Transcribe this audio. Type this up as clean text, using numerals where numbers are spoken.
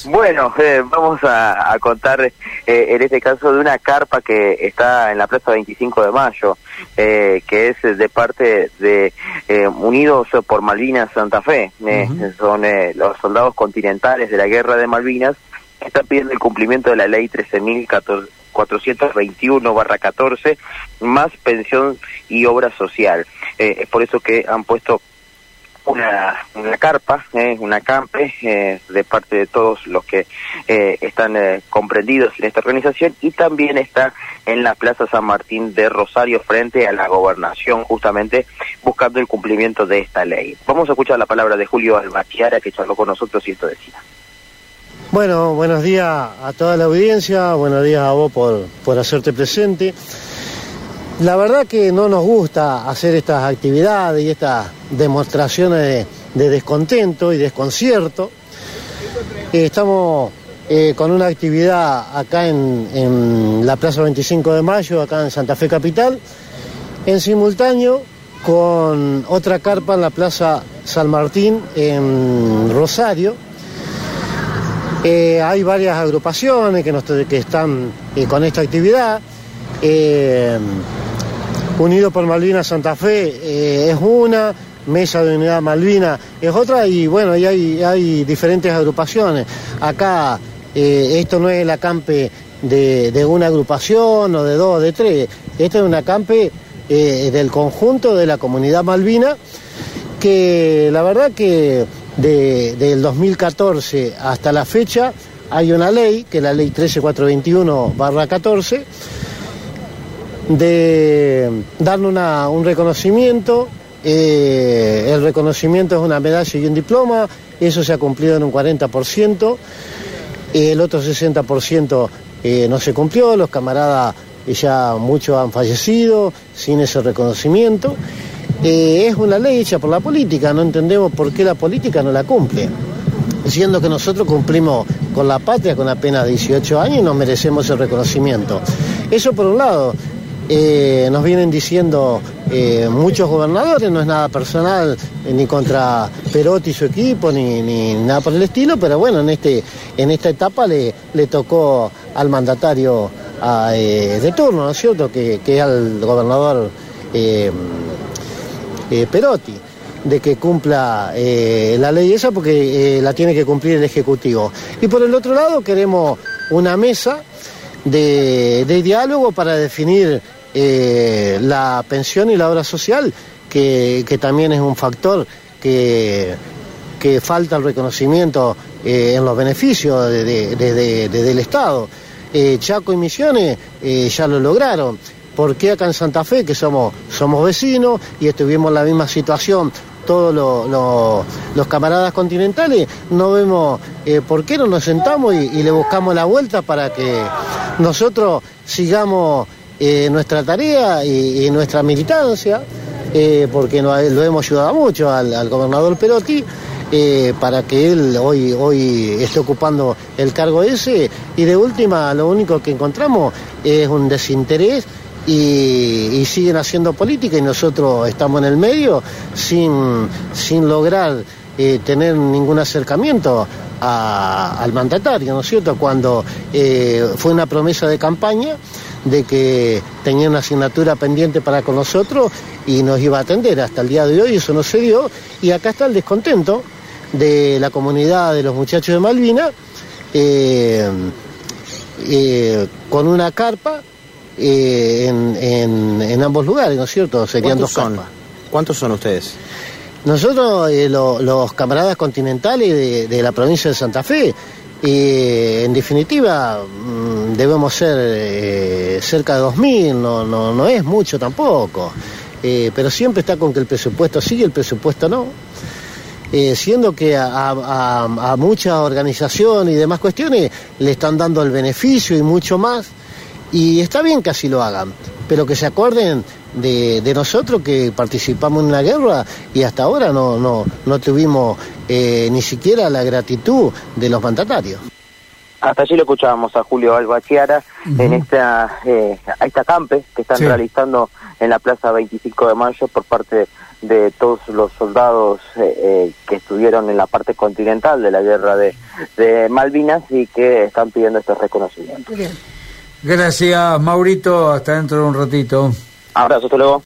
Bueno, vamos a contar en este caso de una carpa que está en la Plaza 25 de Mayo, que es de parte de Unidos por Malvinas Santa Fe. Son los soldados continentales de la Guerra de Malvinas que están pidiendo el cumplimiento de la ley 13.421/14, más pensión y obra social. Es por eso que han puesto una carpa, una campe, de parte de todos los que están comprendidos en esta organización, y también está en la Plaza San Martín de Rosario frente a la Gobernación, justamente buscando el cumplimiento de esta ley. Vamos a escuchar la palabra de Julio Albachiara, que charló con nosotros y esto decía. Bueno, buenos días a toda la audiencia, buenos días a vos por hacerte presente. La verdad que no nos gusta hacer estas actividades y estas demostraciones de descontento y desconcierto. Estamos con una actividad acá en la Plaza 25 de Mayo, acá en Santa Fe Capital, en simultáneo con otra carpa en la Plaza San Martín en Rosario. Hay varias agrupaciones que están con esta actividad. Unidos por Malvinas Santa Fe es una, Mesa de Unidad Malvina es otra, y bueno, y hay diferentes agrupaciones. Acá esto no es el acampe de una agrupación o de dos o de tres, esto es un acampe del conjunto de la comunidad malvina, que la verdad que del 2014 hasta la fecha hay una ley, que es la ley 13.421/14, de darle un reconocimiento. El reconocimiento es una medalla y un diploma, eso se ha cumplido en un 40%, el otro 60% no se cumplió, los camaradas ya muchos han fallecido sin ese reconocimiento. Es una ley hecha por la política, no entendemos por qué la política no la cumple, siendo que nosotros cumplimos con la patria con apenas 18 años y nos merecemos el reconocimiento. Eso por un lado. Nos vienen diciendo muchos gobernadores, no es nada personal ni contra Perotti y su equipo ni nada por el estilo, pero bueno, en esta etapa le tocó al mandatario de turno, ¿no es cierto?, que es al gobernador Perotti, de que cumpla la ley esa, porque la tiene que cumplir el Ejecutivo. Y por el otro lado queremos una mesa de diálogo para definir la pensión y la obra social, que también es un factor que falta el reconocimiento en los beneficios del Estado. Chaco y Misiones ya lo lograron. ¿Por qué acá en Santa Fe, que somos vecinos y estuvimos en la misma situación todos los camaradas continentales, no vemos por qué no nos sentamos y le buscamos la vuelta para que nosotros sigamos nuestra tarea y nuestra militancia, porque lo hemos ayudado mucho al gobernador Perotti, para que él hoy esté ocupando el cargo ese, y de última lo único que encontramos es un desinterés y siguen haciendo política y nosotros estamos en el medio sin lograr tener ningún acercamiento al mandatario, ¿no es cierto?, cuando fue una promesa de campaña de que tenía una asignatura pendiente para con nosotros y nos iba a atender. Hasta el día de hoy eso no se dio, y acá está el descontento de la comunidad de los muchachos de Malvinas, con una carpa en ambos lugares, ¿no es cierto? Serían dos carpas. ¿Cuántos son ustedes? Nosotros, los camaradas continentales de la provincia de Santa Fe, en definitiva, debemos ser cerca de 2.000, no es mucho tampoco, pero siempre está con que el presupuesto sí y el presupuesto no, siendo que a muchas organizaciones y demás cuestiones le están dando el beneficio y mucho más, y está bien que así lo hagan, pero que se acuerden de nosotros, que participamos en una guerra y hasta ahora no tuvimos ni siquiera la gratitud de los mandatarios. Hasta allí lo escuchábamos a Julio Albachiara en esta acampe que están realizando en la Plaza 25 de Mayo por parte de todos los soldados que estuvieron en la parte continental de la guerra de Malvinas y que están pidiendo estos reconocimientos. Gracias, Maurito. Hasta dentro de un ratito. Abrazo, hasta luego.